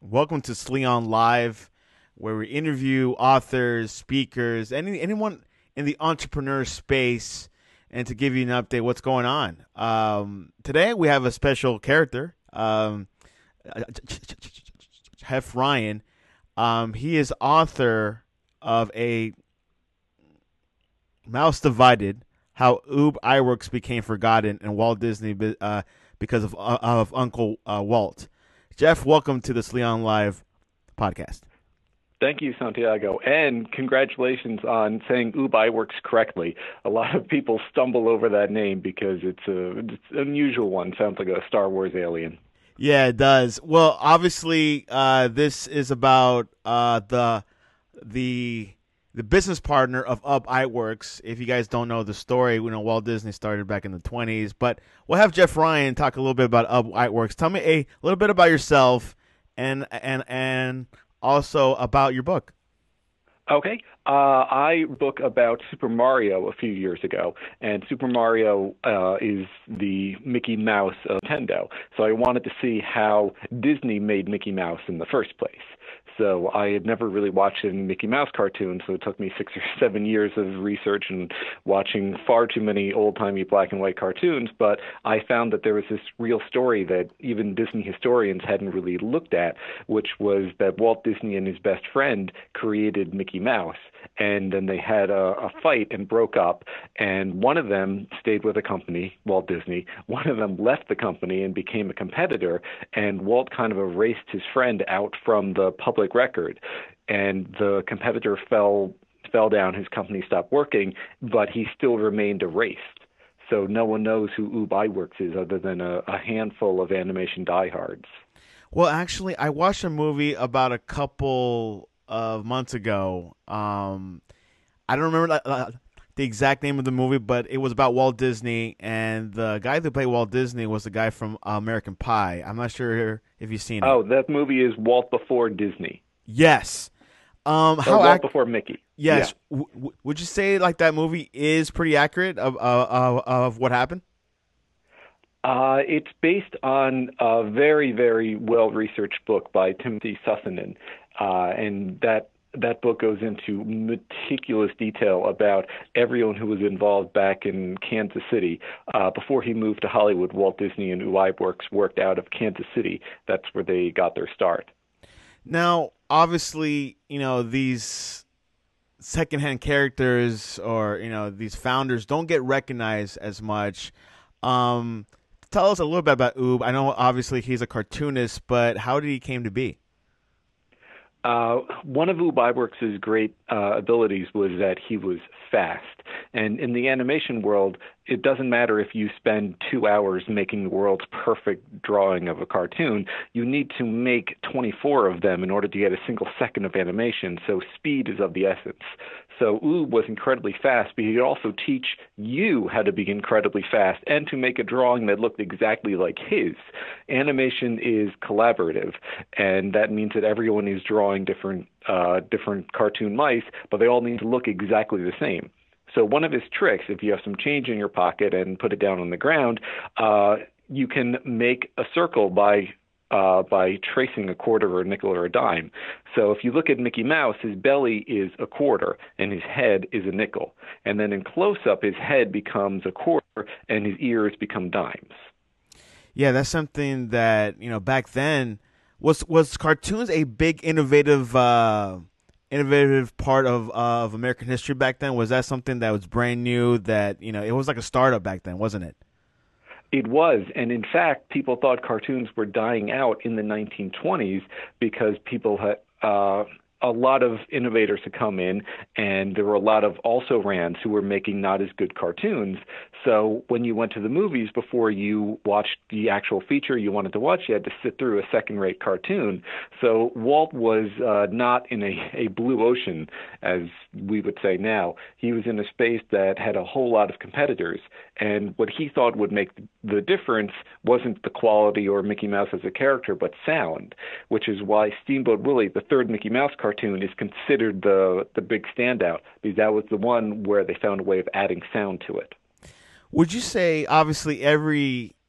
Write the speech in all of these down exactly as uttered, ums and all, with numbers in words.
Welcome to Sleon Live, where we interview authors, speakers, any anyone in the entrepreneur space, and to give you an update what's going on. Um, today we have a special character, um, Jeff Ryan. Um, he is author of a Mouse Divided: How Ub Iwerks Became Forgotten and Walt Disney uh, because of uh, of Uncle uh, Walt. Jeff, welcome to the Sleon Live podcast. Thank you, Santiago, and congratulations on saying Ub Iwerks correctly. A lot of people stumble over that name because it's, a, it's an unusual one. Sounds like a Star Wars alien. Yeah, it does. Well, obviously, uh, this is about uh, the the the business partner of Ub Iwerks. If you guys don't know the story, you know Walt Disney started back in the twenties. But we'll have Jeff Ryan talk a little bit about Ub Iwerks. Tell me a little bit about yourself and and and also about your book. Okay. Uh, I book about Super Mario a few years ago, and Super Mario uh, is the Mickey Mouse of Nintendo. So I wanted to see how Disney made Mickey Mouse in the first place. So I had never really watched any Mickey Mouse cartoons, so it took me six or seven years of research and watching far too many old-timey black and white cartoons, but I found that there was this real story that even Disney historians hadn't really looked at, which was that Walt Disney and his best friend created Mickey Mouse, and then they had a, a fight and broke up, and one of them stayed with the company, Walt Disney. One of them left the company and became a competitor, and Walt kind of erased his friend out from the public record, and the competitor fell fell down. His company stopped working, but he still remained erased. So no one knows who Ub Iwerks is other than a, a handful of animation diehards. Well, actually, I watched a movie about a couple of months ago. Um, I don't remember uh, the exact name of the movie, but it was about Walt Disney, and the guy that played Walt Disney was the guy from uh, American Pie. I'm not sure if you've seen it. Oh, that movie is Walt Before Disney. Yes. Um, how or Walt ac- Before Mickey. Yes. Yeah. W- w- would you say like that movie is pretty accurate of uh, of, of what happened? Uh, it's based on a very, very well-researched book by Timothy Sussanen, uh, and that that book goes into meticulous detail about everyone who was involved back in Kansas City. Uh, before he moved to Hollywood, Walt Disney and Ub Iwerks worked out of Kansas City. That's where they got their start. Now, obviously, you know, these secondhand characters or, you know, these founders don't get recognized as much. Um, tell us a little bit about Ub. I know, obviously, he's a cartoonist, but how did he came to be? Uh, one of Ub Iwerks' great uh, abilities was that he was fast. And in the animation world, it doesn't matter if you spend two hours making the world's perfect drawing of a cartoon. You need to make twenty-four of them in order to get a single second of animation. So speed is of the essence. So Ub was incredibly fast, but he could also teach you how to be incredibly fast and to make a drawing that looked exactly like his. Animation is collaborative, and that means that everyone is drawing different uh, different cartoon mice, but they all need to look exactly the same. So one of his tricks, if you have some change in your pocket and put it down on the ground, uh, you can make a circle by uh, by tracing a quarter or a nickel or a dime. So if you look at Mickey Mouse, his belly is a quarter and his head is a nickel. And then in close-up, his head becomes a quarter and his ears become dimes. Yeah, that's something that, you know, back then, was was cartoons a big innovative uh, innovative part of uh, of American history back then? Was that something that was brand new, that, you know, it was like a startup back then, wasn't it? It was, and in fact, people thought cartoons were dying out in the nineteen twenties because people had uh, a lot of innovators had come in, and there were a lot of also-rans who were making not as good cartoons. So when you went to the movies, before you watched the actual feature you wanted to watch, you had to sit through a second-rate cartoon. So Walt was uh, not in a, a blue ocean, as we would say now. He was in a space that had a whole lot of competitors, and what he thought would make the difference wasn't the quality or Mickey Mouse as a character, but sound, which is why Steamboat Willie, the third Mickey Mouse cartoon, is considered the, the big standout, because that was the one where they found a way of adding sound to it. Would you say, obviously, every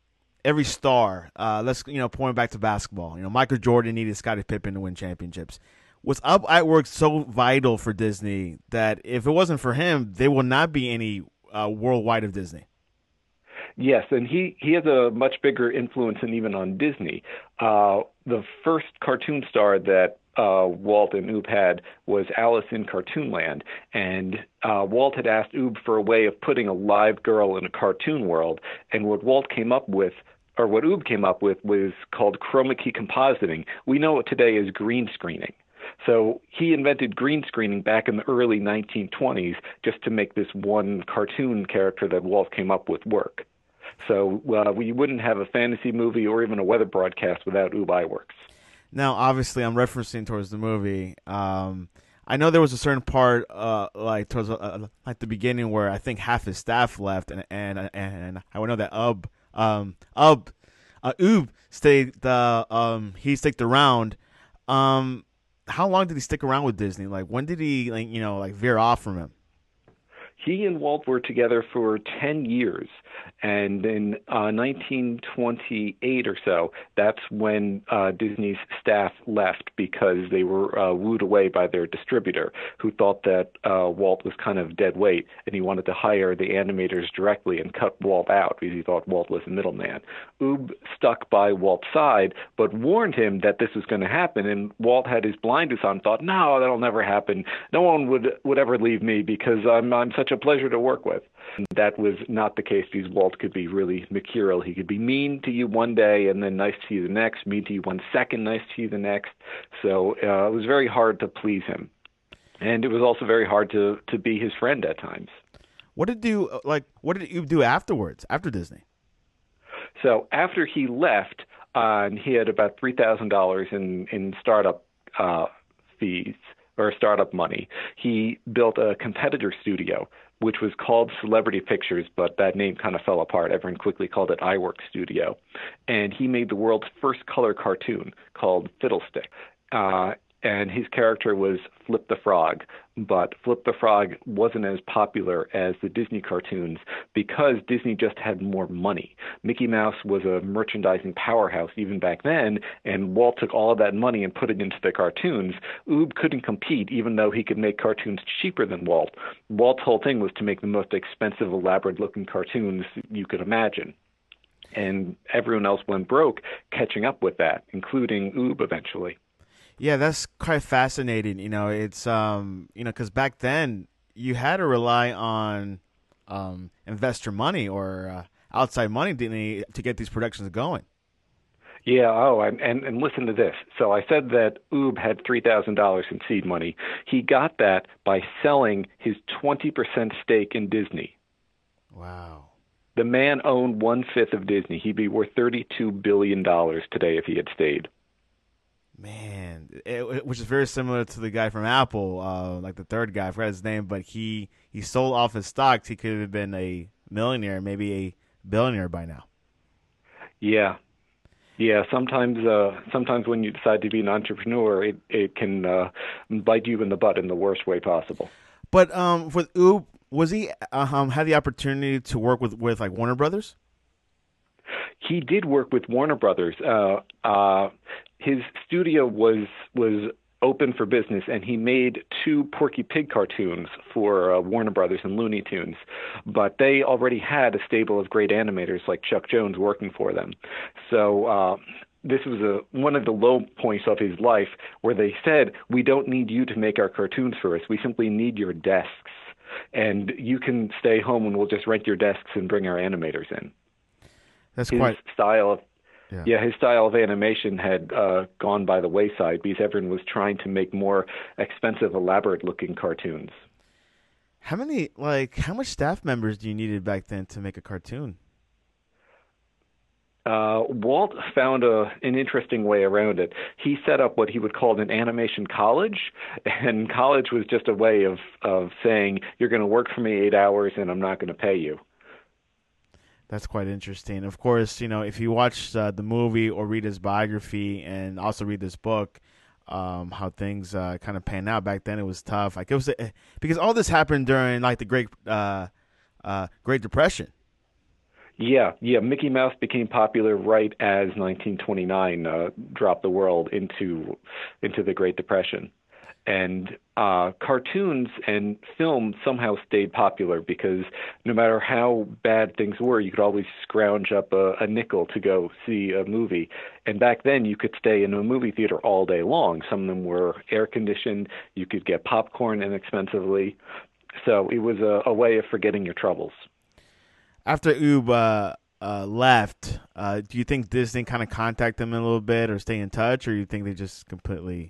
every star. Uh, let's you know point back to basketball. You know, Michael Jordan needed Scottie Pippen to win championships. Was Ub Iwerks so vital for Disney that if it wasn't for him, there will not be any uh, worldwide of Disney? Yes, and he, he has a much bigger influence than even on Disney. Uh, the first cartoon star that uh, Walt and Oob had was Alice in Cartoonland, and uh, Walt had asked Oob for a way of putting a live girl in a cartoon world, and what Walt came up with, or what Oob came up with, was called chroma key compositing. We know it today as green screening. So he invented green screening back in the early nineteen twenties just to make this one cartoon character that Walt came up with work. So uh, we wouldn't have a fantasy movie or even a weather broadcast without Oob Iwerks. Now, obviously, I'm referencing towards the movie. Um, I know there was a certain part, uh, like towards uh, like the beginning, where I think half his staff left, and and and I know that Ub, um, Ub, uh, Oob stayed. The um, he sticked around. Um, how long did he stick around with Disney? Like, when did he, like, you know, like veer off from him? He and Walt were together for ten years, and in uh, nineteen twenty-eight or so, that's when uh, Disney's staff left because they were uh, wooed away by their distributor, who thought that uh, Walt was kind of dead weight, and he wanted to hire the animators directly and cut Walt out because he thought Walt was a middleman. Oob stuck by Walt's side, but warned him that this was going to happen, and Walt had his blinders on, thought, no, that'll never happen. No one would would ever leave me because I'm I'm such a pleasure to work with. And that was not the case because Walt could be really mercurial. He could be mean to you one day and then nice to you the next, mean to you one second, nice to you the next. So uh, it was very hard to please him. And it was also very hard to, to be his friend at times. What did do like what did you do afterwards, after Disney? So after he left, uh, and he had about three thousand dollars in, in startup uh, fees, or startup money, he built a competitor studio, which was called Celebrity Pictures, but that name kind of fell apart. Everyone quickly called it Iwerks Studio. And he made the world's first color cartoon called Fiddlestick. Uh, and his character was Flip the Frog. But Flip the Frog wasn't as popular as the Disney cartoons because Disney just had more money. Mickey Mouse was a merchandising powerhouse even back then, and Walt took all of that money and put it into the cartoons. Oob couldn't compete even though he could make cartoons cheaper than Walt. Walt's whole thing was to make the most expensive, elaborate-looking cartoons you could imagine. And everyone else went broke catching up with that, including Oob eventually. Yeah, that's quite fascinating. You know, it's um, you know, because back then you had to rely on um, investor money or uh, outside money to, to get these productions going. Yeah. Oh, and, and and listen to this. So I said that Oob had three thousand dollars in seed money. He got that by selling his twenty percent stake in Disney. Wow. The man owned one fifth of Disney. He'd be worth thirty-two billion dollars today if he had stayed. Man, it, which is very similar to the guy from Apple, uh, like the third guy. I forgot his name, but he, he sold off his stocks. He could have been a millionaire, maybe a billionaire by now. Yeah, yeah. Sometimes, uh, sometimes when you decide to be an entrepreneur, it it can uh, bite you in the butt in the worst way possible. But um, with Oob, was he um had the opportunity to work with, with like Warner Brothers? He did work with Warner Brothers. Uh, uh, his studio was was open for business, and he made two Porky Pig cartoons for uh, Warner Brothers and Looney Tunes. But they already had a stable of great animators like Chuck Jones working for them. So uh, this was a, one of the low points of his life where they said, we don't need you to make our cartoons for us. We simply need your desks. And you can stay home and we'll just rent your desks and bring our animators in. That's his quite style of yeah. yeah, his style of animation had uh, gone by the wayside because everyone was trying to make more expensive, elaborate-looking cartoons. How many, like, how much staff members do you needed back then to make a cartoon? Uh, Walt found a, an interesting way around it. He set up what he would call an animation college, and college was just a way of, of saying, you're going to work for me eight hours and I'm not going to pay you. That's quite interesting. Of course, you know, if you watch uh, the movie or read his biography and also read this book, um, how things uh, kind of pan out back then, it was tough. Like it was uh, because all this happened during like the Great uh, uh, Great Depression. Yeah, yeah. Mickey Mouse became popular right as nineteen twenty-nine uh, dropped the world into into the Great Depression, and uh, cartoons and film somehow stayed popular because no matter how bad things were, you could always scrounge up a, a nickel to go see a movie. And back then, you could stay in a movie theater all day long. Some of them were air conditioned. You could get popcorn inexpensively. So it was a, a way of forgetting your troubles. After Oob uh, uh, left, uh, do you think Disney kind of contact them a little bit or stay in touch, or you think they just completely?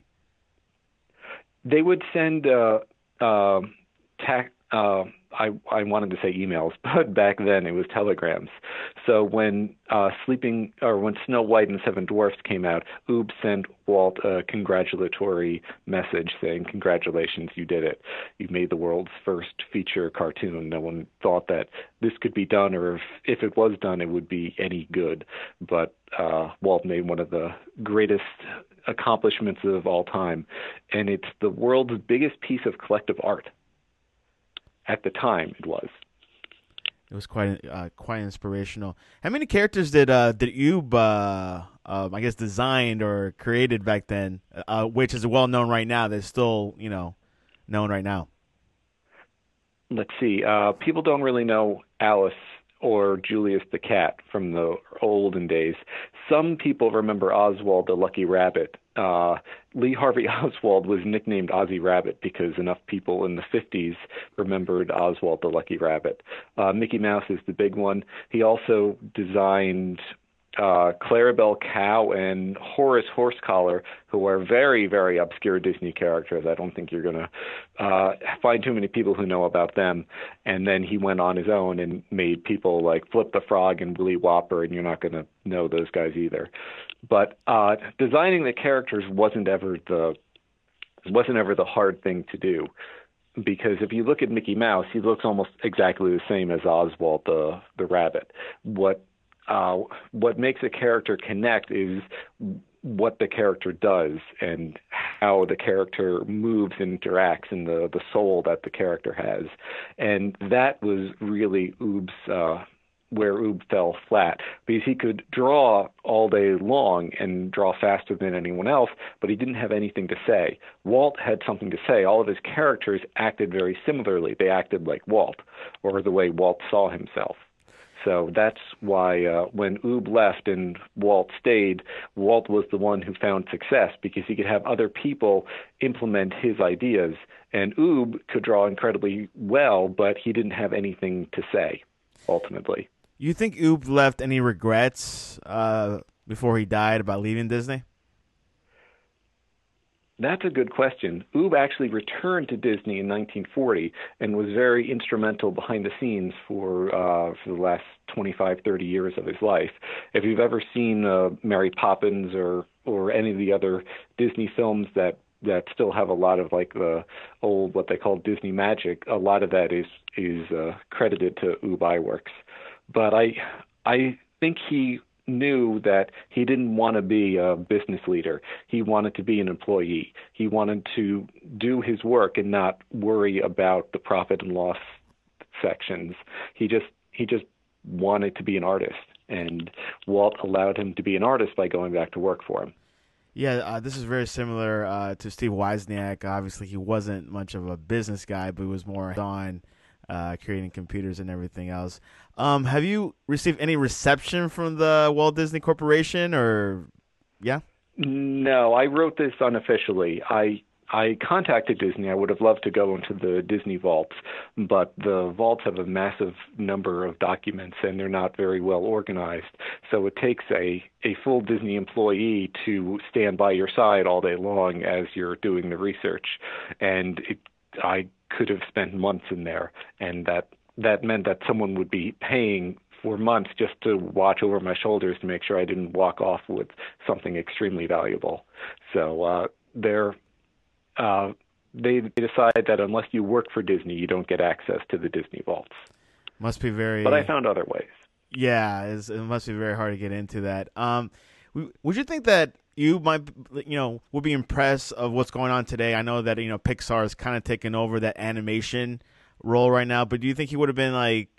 They would send uh, uh, tac- uh, I, I wanted to say emails, but back then it was telegrams. So when uh, Sleeping or when Snow White and the Seven Dwarfs came out, Oob sent Walt a congratulatory message saying, "Congratulations, you did it. You made the world's first feature cartoon." No one thought that this could be done, or if, if it was done, it would be any good. But uh, Walt made one of the greatest accomplishments of all time, and it's the world's biggest piece of collective art. At the time, it was. It was quite uh, quite inspirational. How many characters did uh, did Oob, uh, uh, I guess, designed or created back then, uh, which is well known right now? That's still, you know, known right now. Let's see. Uh, people don't really know Alice or Julius the cat from the olden days. Some people remember Oswald the Lucky Rabbit. Uh, Lee Harvey Oswald was nicknamed Ozzie Rabbit because enough people in the fifties remembered Oswald the Lucky Rabbit. Uh, Mickey Mouse is the big one. He also designed uh, Clarabelle Cow and Horace Horsecollar, who are very, very obscure Disney characters. I don't think you're going to uh, find too many people who know about them. And then he went on his own and made people like Flip the Frog and Willy Whopper, and you're not going to know those guys either. But uh, designing the characters wasn't ever the wasn't ever the hard thing to do, because if you look at Mickey Mouse, he looks almost exactly the same as Oswald the the rabbit. What uh, what makes a character connect is what the character does and how the character moves and interacts, and the the soul that the character has, and that was really Oob's. Uh, where Oob fell flat, because he could draw all day long and draw faster than anyone else, but he didn't have anything to say. Walt had something to say. All of his characters acted very similarly. They acted like Walt, or the way Walt saw himself. So that's why uh, when Oob left and Walt stayed, Walt was the one who found success, because he could have other people implement his ideas. And Oob could draw incredibly well, but he didn't have anything to say, ultimately. You think Oob left any regrets uh, before he died about leaving Disney? That's a good question. Oob actually returned to Disney in nineteen forty and was very instrumental behind the scenes for uh, for the last twenty-five, thirty years of his life. If you've ever seen uh, Mary Poppins or or any of the other Disney films that that still have a lot of like the old what they call Disney magic, a lot of that is is uh, credited to Oob Iwerks. But I I think he knew that he didn't want to be a business leader. He wanted to be an employee. He wanted to do his work and not worry about the profit and loss sections. He just he just wanted to be an artist, and Walt allowed him to be an artist by going back to work for him. Yeah, uh, this is very similar uh, to Steve Wozniak. Obviously, he wasn't much of a business guy, but he was more on uh, creating computers and everything else. Um, have you received any reception from the Walt Disney Corporation, or yeah? No, I wrote this unofficially. I I contacted Disney. I would have loved to go into the Disney vaults, but the vaults have a massive number of documents, and they're not very well organized. So it takes a, a full Disney employee to stand by your side all day long as you're doing the research. And it, I could have spent months in there, and that, that meant that someone would be paying for months just to watch over my shoulders to make sure I didn't walk off with something extremely valuable. So uh, they're Uh, they decide that unless you work for Disney, you don't get access to the Disney vaults. Must be very. But I found other ways. Yeah, it's, it must be very hard to get into that. Um, would you think that you might, you know, would be impressed of what's going on today? I know that you know Pixar is kind of taking over that animation role right now, but do you think he would have been like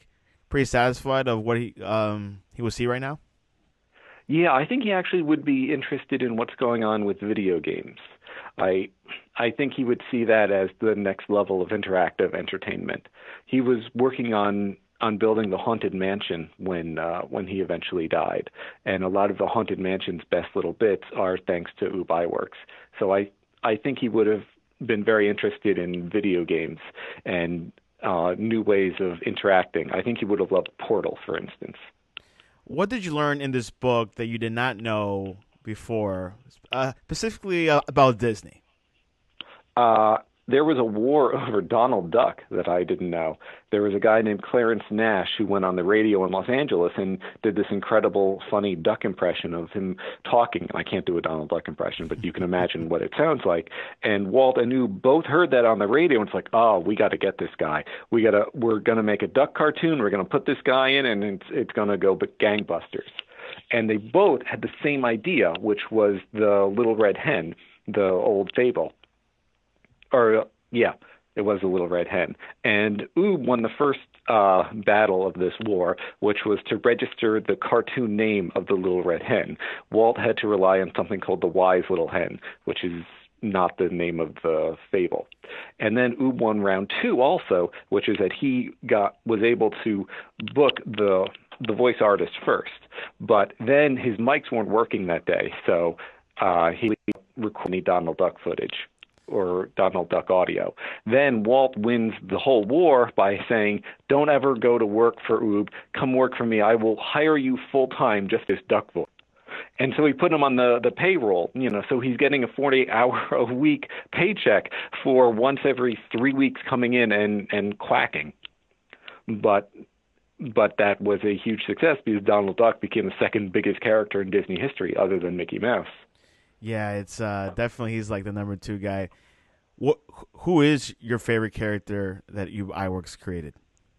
pretty satisfied of what he um he will see right now? Yeah, I think he actually would be interested in what's going on with video games. I I think he would see that as the next level of interactive entertainment. He was working on on building the Haunted Mansion when uh, when he eventually died, and a lot of the Haunted Mansion's best little bits are thanks to Ub Iwerks. So I I think he would have been very interested in video games and uh, new ways of interacting. I think he would have loved Portal, for instance. What did you learn in this book that you did not know before, uh, specifically uh, about Disney? Uh, there was a war over Donald Duck that I didn't know. There was a guy named Clarence Nash who went on the radio in Los Angeles and did this incredible, funny duck impression of him talking. I can't do a Donald Duck impression, but you can imagine what it sounds like. And Walt and Ub both heard that on the radio, and it's like, oh, we got to get this guy. We got to. We're going to make a duck cartoon. We're going to put this guy in, and it's it's going to go gangbusters. And they both had the same idea, which was the Little Red Hen, the old fable. Or, yeah, it was a Little Red Hen. And Ub won the first uh, battle of this war, which was to register the cartoon name of the Little Red Hen. Walt had to rely on something called the Wise Little Hen, which is not the name of the fable. And then Ub won round two also, which is that he got was able to book the the voice artist first. But then his mics weren't working that day, so uh, he recorded Donald Duck footage or Donald Duck audio. Then Walt wins the whole war by saying, don't ever go to work for Ub. Come work for me. I will hire you full-time just as Duck voice. And so he put him on the, the payroll, you know, so he's getting a forty-eight hour a week paycheck for once every three weeks coming in and, and quacking. But but that was a huge success because Donald Duck became the second biggest character in Disney history other than Mickey Mouse. Yeah, it's uh, definitely he's like the number two guy. What? Who is your favorite character that Ub Iwerks created?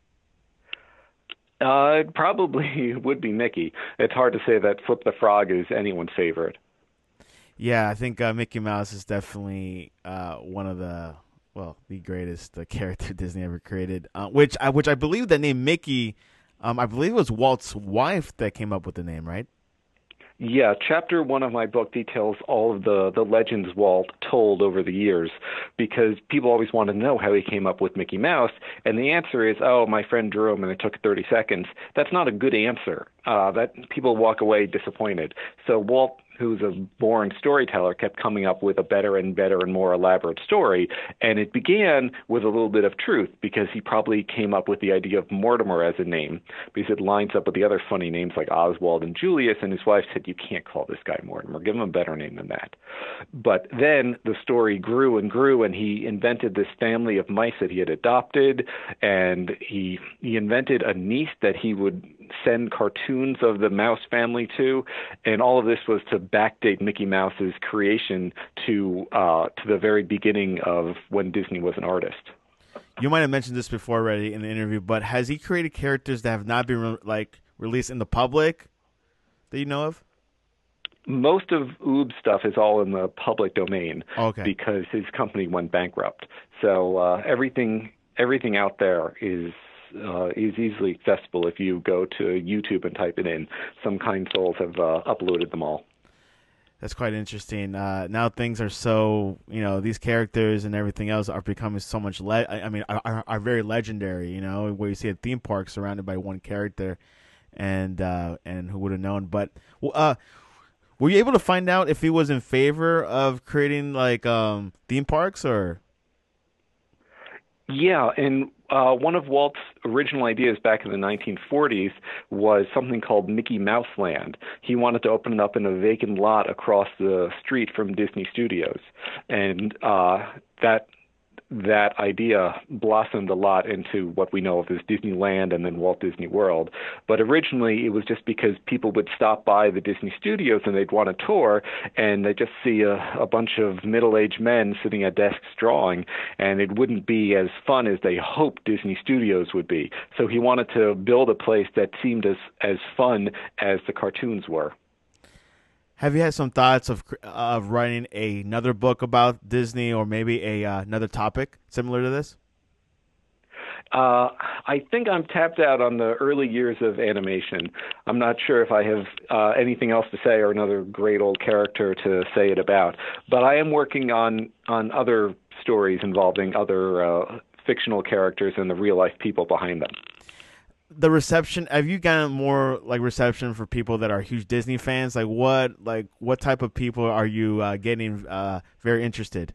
Uh, it probably would be Mickey. It's hard to say that Flip the Frog is anyone's favorite. Yeah, I think uh, Mickey Mouse is definitely uh, one of the well, the greatest uh, character Disney ever created. Uh, which I which I believe the name Mickey, um, I believe it was Walt's wife that came up with the name, right? Yeah, chapter one of my book details all of the, the legends Walt told over the years because people always want to know how he came up with Mickey Mouse. And the answer is, oh, my friend drew him and it took thirty seconds. That's not a good answer. Uh, that people walk away disappointed. So Walt, who's a born storyteller, kept coming up with a better and better and more elaborate story. And it began with a little bit of truth because he probably came up with the idea of Mortimer as a name because it lines up with the other funny names like Oswald and Julius. And his wife said, you can't call this guy Mortimer. Give him a better name than that. But then the story grew and grew, and he invented this family of mice that he had adopted. And he, he invented a niece that he would send cartoons of the mouse family to. And all of this was to backdate Mickey Mouse's creation to uh, to the very beginning of when Disney was an artist. You might have mentioned this before already in the interview, but has he created characters that have not been re- like released in the public that you know of? Most of Ub's stuff is all in the public domain okay. because his company went bankrupt. So uh, everything everything out there is uh, is easily accessible if you go to YouTube and type it in. Some kind souls have uh, uploaded them all. That's quite interesting. Uh, now things are so, you know, these characters and everything else are becoming so much, le- I mean, are, are very legendary, you know, where you see a theme park surrounded by one character and uh, and who would have known. But uh, were you able to find out if he was in favor of creating, like, um, theme parks or? Yeah, and uh, one of Walt's original ideas back in the nineteen forties was something called Mickey Mouse Land. He wanted to open it up in a vacant lot across the street from Disney Studios, and uh, that that idea blossomed a lot into what we know of as Disneyland and then Walt Disney World. But originally it was just because people would stop by the Disney Studios and they'd want a tour and they'd just see a, a bunch of middle-aged men sitting at desks drawing, and it wouldn't be as fun as they hoped Disney Studios would be. So he wanted to build a place that seemed as, as fun as the cartoons were. Have you had some thoughts of of writing a, another book about Disney or maybe a uh, another topic similar to this? Uh, I think I'm tapped out on the early years of animation. I'm not sure if I have uh, anything else to say or another great old character to say it about. But I am working on, on other stories involving other uh, fictional characters and the real life people behind them. The reception, have you gotten more like reception for people that are huge Disney fans? Like what like what type of people are you uh, getting uh, very interested?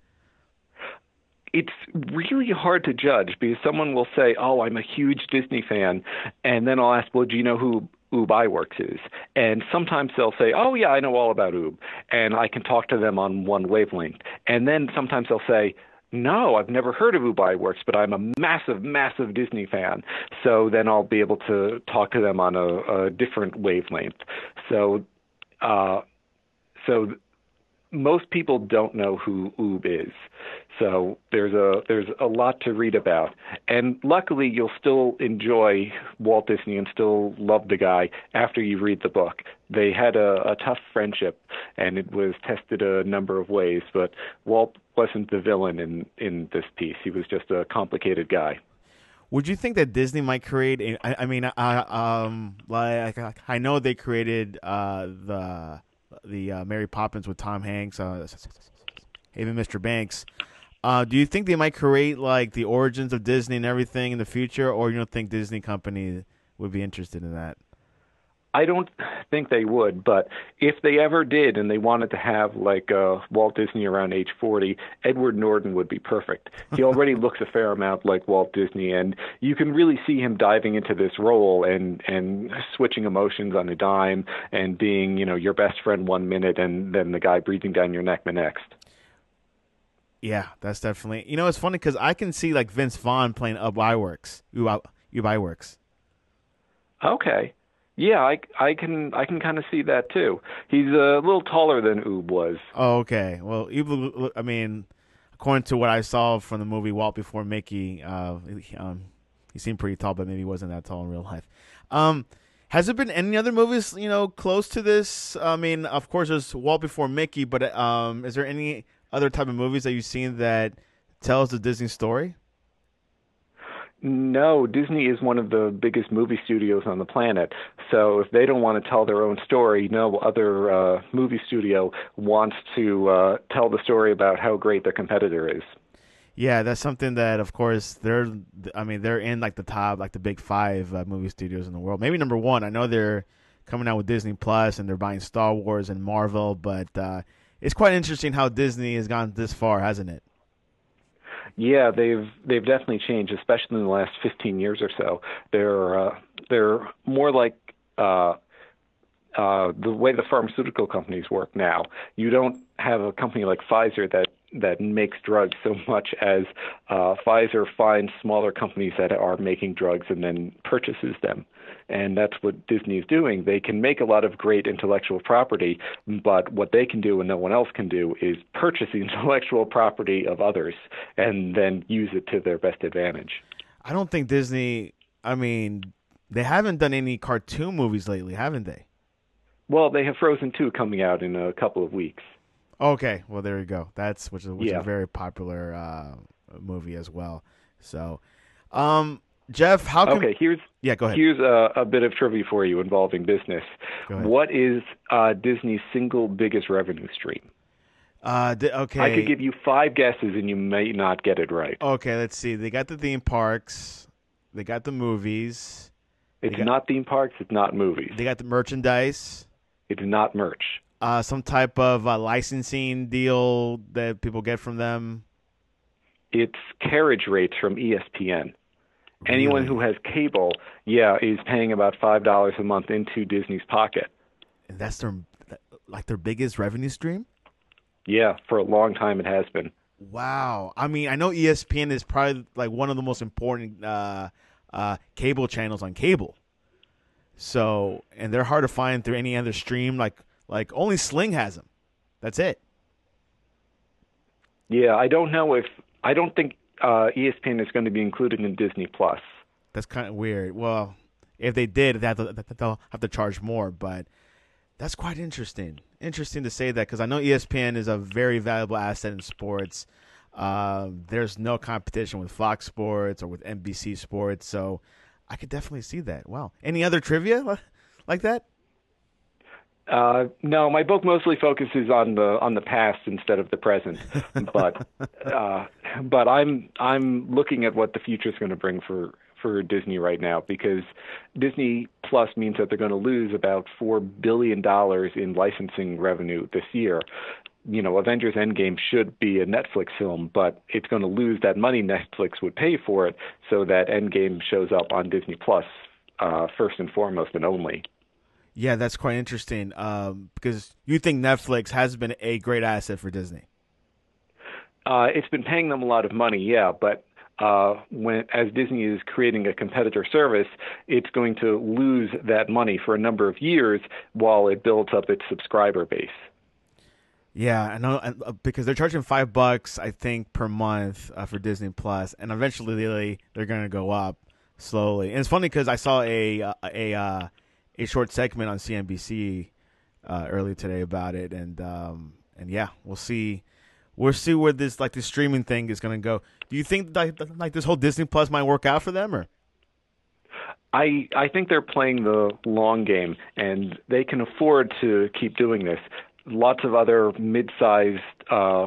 It's really hard to judge because someone will say, "Oh, I'm a huge Disney fan," and then I'll ask, "Well, do you know who Oob Iwerks is?" And sometimes they'll say, "Oh, yeah, I know all about Oob," and I can talk to them on one wavelength. And then sometimes they'll say, "No, I've never heard of Oob Iwerks, but I'm a massive, massive Disney fan." So then I'll be able to talk to them on a, a different wavelength. So, uh, so most people don't know who Oob is. So there's a there's a lot to read about. And luckily you'll still enjoy Walt Disney and still love the guy after you read the book. They had a, a tough friendship and it was tested a number of ways, but Walt wasn't the villain in, in this piece. He was just a complicated guy. Would you think that Disney might create a, I, I mean I um like I know they created uh the the uh, Mary Poppins with Tom Hanks, uh, even Mister Banks. Uh, do you think they might create like the origins of Disney and everything in the future, or you don't think Disney company would be interested in that? I don't think they would, but if they ever did and they wanted to have like uh, Walt Disney around age forty, Edward Norton would be perfect. He already looks a fair amount like Walt Disney, and you can really see him diving into this role and, and switching emotions on a dime and being, you know, your best friend one minute and then the guy breathing down your neck the next. Yeah, that's definitely. You know, it's funny because I can see like Vince Vaughn playing Ub Iwerks. Ub Iwerks. Okay. Yeah, I, I can I can kind of see that too. He's a little taller than Oob was. Oh, okay. Well, Oob, I mean, according to what I saw from the movie Walt Before Mickey, uh, um, he seemed pretty tall, but maybe he wasn't that tall in real life. Um, has there been any other movies, you know, close to this? I mean, of course, there's Walt Before Mickey, but um, is there any other type of movies that you've seen that tells the Disney story? No, Disney is one of the biggest movie studios on the planet. So if they don't want to tell their own story, no other uh, movie studio wants to uh, tell the story about how great their competitor is. Yeah, that's something that, of course, they're. I mean, they're in like the top, like the big five uh, movie studios in the world. Maybe number one. I know they're coming out with Disney Plus and they're buying Star Wars and Marvel, but uh, it's quite interesting how Disney has gone this far, hasn't it? Yeah, they've they've definitely changed, especially in the last fifteen years or so. They're uh, they're more like uh, uh, the way the pharmaceutical companies work now. You don't have a company like Pfizer that that makes drugs so much as uh, Pfizer finds smaller companies that are making drugs and then purchases them. And that's what Disney is doing. They can make a lot of great intellectual property, but what they can do and no one else can do is purchase the intellectual property of others and then use it to their best advantage. I don't think Disney, I mean, they haven't done any cartoon movies lately, haven't they? Well, they have Frozen two coming out in a couple of weeks. Okay, well, there you go. That's which is, which yeah. is a very popular uh, movie as well. So, um, Jeff, how can... Okay, here's yeah, go ahead. Here's a, a bit of trivia for you involving business. What is uh, Disney's single biggest revenue stream? Uh, di- okay. I could give you five guesses and you may not get it right. Okay, let's see. They got the theme parks. They got the movies. It's got, not theme parks. It's not movies. They got the merchandise. It's not merch. Uh, some type of uh, licensing deal that people get from them. It's carriage rates from E S P N. Really? Anyone who has cable, yeah, is paying about five dollars a month into Disney's pocket. And that's their like their biggest revenue stream? Yeah, for a long time it has been. Wow. I mean, I know E S P N is probably like one of the most important uh, uh, cable channels on cable. So, and they're hard to find through any other stream. Like, like only Sling has them. That's it. Yeah, I don't know if I don't think uh, E S P N is going to be included in Disney Plus. That's kind of weird. Well, if they did, they have to, they'll have to charge more. But that's quite interesting. Interesting to say that because I know E S P N is a very valuable asset in sports. Uh, there's no competition with Fox Sports or with N B C Sports, so I could definitely see that. Wow. Any other trivia like that? Uh, no, my book mostly focuses on the on the past instead of the present, but uh, but I'm I'm looking at what the future is going to bring for for Disney right now, because Disney Plus means that they're going to lose about four billion dollars in licensing revenue this year. You know, Avengers Endgame should be a Netflix film, but it's going to lose that money Netflix would pay for it, so that Endgame shows up on Disney Plus uh, first and foremost and only. Yeah, that's quite interesting, um, because you think Netflix has been a great asset for Disney. Uh, it's been paying them a lot of money, yeah, but uh, when as Disney is creating a competitor service, it's going to lose that money for a number of years while it builds up its subscriber base. Yeah, I know, because they're charging five bucks, I think, per month uh, for Disney Plus, and eventually they they're going to go up slowly. And it's funny because I saw a a. a uh, a short segment on C N B C uh, earlier today about it, and um, and yeah, we'll see, we'll see where this like this streaming thing is going to go. Do you think like, like this whole Disney Plus might work out for them, or? I I think they're playing the long game, and they can afford to keep doing this. Lots of other mid-sized uh,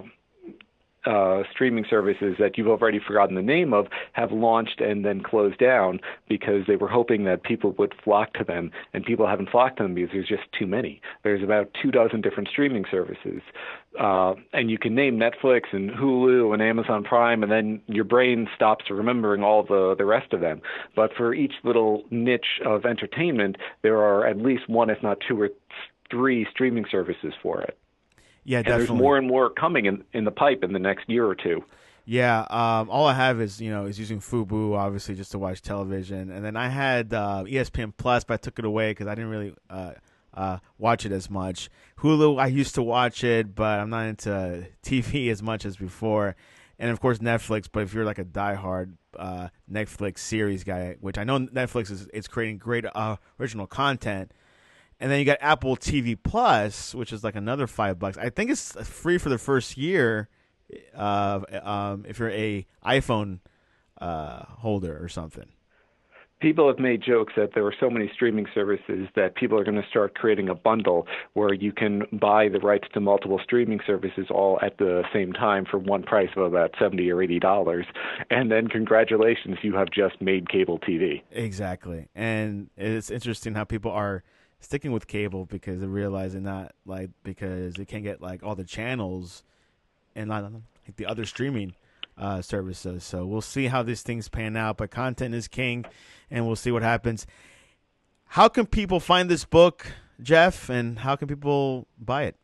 Uh, streaming services that you've already forgotten the name of have launched and then closed down because they were hoping that people would flock to them, and people haven't flocked to them because there's just too many. There's about two dozen different streaming services, uh, and you can name Netflix and Hulu and Amazon Prime, and then your brain stops remembering all the, the rest of them. But for each little niche of entertainment, there are at least one, if not two or three streaming services for it. Yeah, and definitely. There's more and more coming in, in the pipe in the next year or two. Yeah, um, all I have is you know is using Fubo, obviously, just to watch television, and then I had uh, E S P N Plus, but I took it away because I didn't really uh, uh, watch it as much. Hulu, I used to watch it, but I'm not into T V as much as before, and of course Netflix. But if you're like a diehard uh, Netflix series guy, which I know Netflix is, is creating great uh, original content. And then you got Apple T V Plus, which is like another five bucks. I think it's free for the first year, uh, um, if you're a iPhone uh, holder or something. People have made jokes that there are so many streaming services that people are going to start creating a bundle where you can buy the rights to multiple streaming services all at the same time for one price of about seventy or eighty dollars, and then congratulations, you have just made cable T V. Exactly, and it's interesting how people are sticking with cable because they're realizing that, like, because they can't get like all the channels and like the other streaming uh, services. So we'll see how these things pan out. But content is king, and we'll see what happens. How can people find this book, Jeff, and how can people buy it?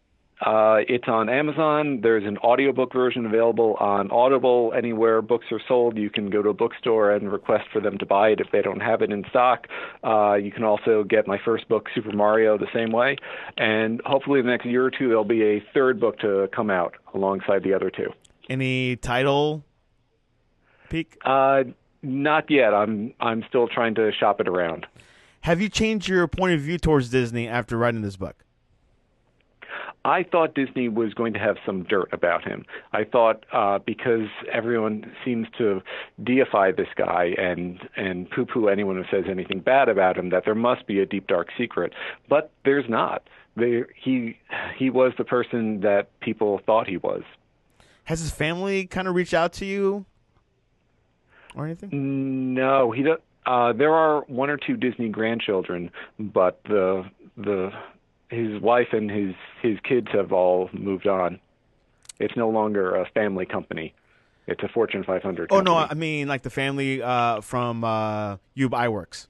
Uh, it's on Amazon. There's an audiobook version available on Audible. Anywhere books are sold, you can go to a bookstore and request for them to buy it if they don't have it in stock. Uh, you can also get my first book, Super Mario, the same way. And hopefully in the next year or two, there'll be a third book to come out alongside the other two. Any title peak? Uh, not yet. I'm I'm still trying to shop it around. Have you changed your point of view towards Disney after writing this book? I thought Disney was going to have some dirt about him. I thought uh, because everyone seems to deify this guy and, and poo-poo anyone who says anything bad about him, that there must be a deep, dark secret. But there's not. There, he he was the person that people thought he was. Has his family kind of reached out to you or anything? No, he don't. Uh, there are one or two Disney grandchildren, but the the his wife and his his kids have all moved on. It's no longer a family company. It's a Fortune five hundred company. Oh, no, I mean like the family uh, from uh, Ube Iwerks.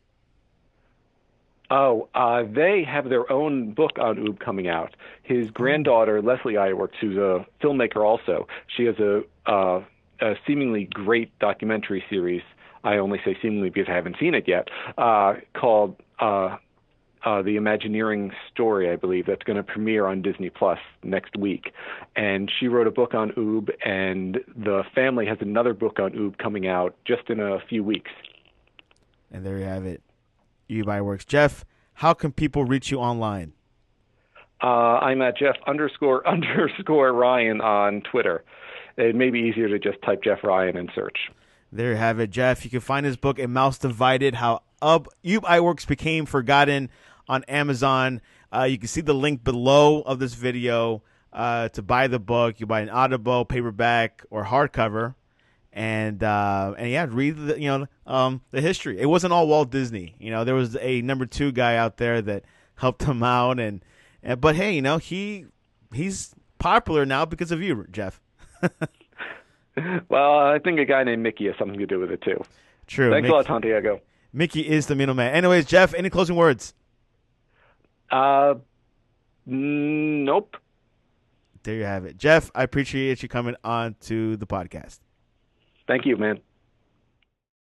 Oh, uh, they have their own book on Ube coming out. His granddaughter, Leslie Iwerks, who's a filmmaker also, she has a, uh, a seemingly great documentary series. I only say seemingly because I haven't seen it yet, uh, called uh, uh, The Imagineering Story, I believe, that's going to premiere on Disney Plus next week. And she wrote a book on Ube, and the family has another book on Ube coming out just in a few weeks. And there you have it. Ube Iwerks. Jeff, how can people reach you online? Uh, I'm at Jeff underscore underscore Ryan on Twitter. it may be easier to just type Jeff Ryan and search. There you have it, Jeff. You can find his book, A Mouse Divided, How Ub, Ube Iwerks Became Forgotten, on Amazon. Uh, you can see the link below of this video uh, to buy the book. You buy an Audible, paperback, or hardcover. And, uh, and yeah, read the, you know, um, the history. It wasn't all Walt Disney. You know, there was a number two guy out there that helped him out. And, and but, hey, you know, he he's popular now because of you, Jeff. Well, I think a guy named Mickey has something to do with it, too. True. Thanks Mickey, a lot, Santiago. Mickey is the middleman. Anyways, Jeff, any closing words? Uh, nope. There you have it. Jeff, I appreciate you coming on to the podcast. Thank you, man.